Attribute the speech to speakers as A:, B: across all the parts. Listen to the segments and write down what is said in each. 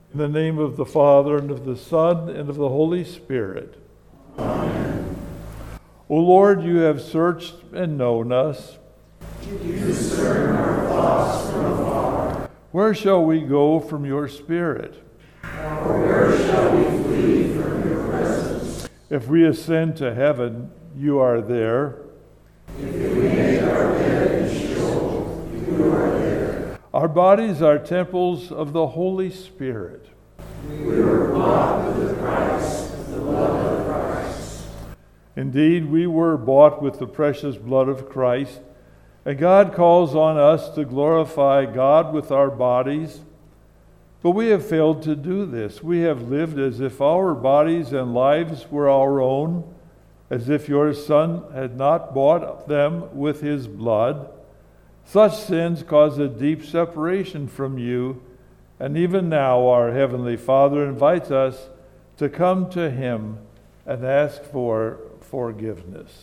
A: In the name of the Father, and of the Son, and of the Holy Spirit.
B: Amen.
A: O Lord, you have searched and known us.
B: You discern our thoughts from afar.
A: Where shall we go from your Spirit?
B: Or where shall we flee from your presence?
A: If we ascend to heaven, you are there.
B: If we make our bed in Sheol, you are there.
A: Our bodies are temples of the Holy Spirit.
B: We were bought with the price, the blood of Christ.
A: Indeed, we were bought with the precious blood of Christ, and God calls on us to glorify God with our bodies. But we have failed to do this. We have lived as if our bodies and lives were our own, as if your Son had not bought them with his blood. Such sins cause a deep separation from you, and even now our Heavenly Father invites us to come to him and ask for forgiveness.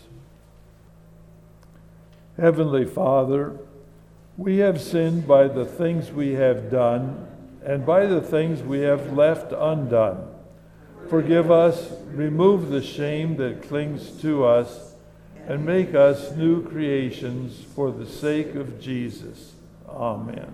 A: Heavenly Father, we have sinned by the things we have done and by the things we have left undone. Forgive us, remove the shame that clings to us, and make us new creations for the sake of Jesus. Amen.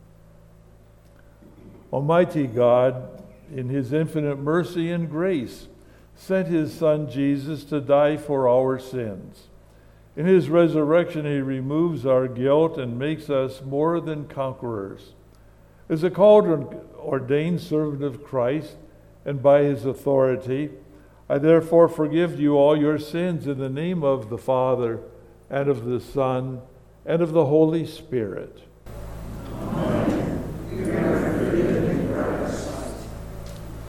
A: Almighty God, in his infinite mercy and grace, sent his Son Jesus to die for our sins. In his resurrection, he removes our guilt and makes us more than conquerors. As a called and ordained servant of Christ, and by his authority, I therefore forgive you all your sins in the name of the Father, and of the Son, and of the Holy Spirit.